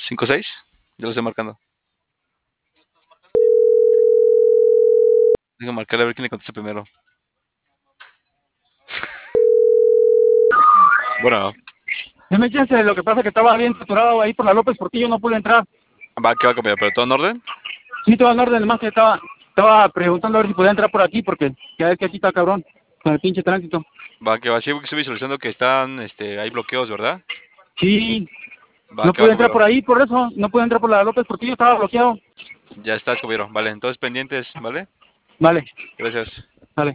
5-6. Ya lo estoy marcando. Tengo que marcarle a ver quién le contesta primero. Bueno, Deme chance, lo que pasa es que estaba bien saturado ahí por la López Portillo, no pude entrar. va que va, compañero, pero todo en orden. Sí, todo en orden, más que estaba preguntando a ver si podía entrar por aquí, porque ya ves que aquí está cabrón, con el pinche tránsito. Va que va, sí, porque estoy visualizando que están, hay bloqueos, ¿verdad? Sí, Va no que va, pude entrar compañero. por ahí, por eso, no pude entrar por la López Portillo, estaba bloqueado. Ya estás, compañero. Vale, entonces pendientes, ¿vale? Vale. Gracias.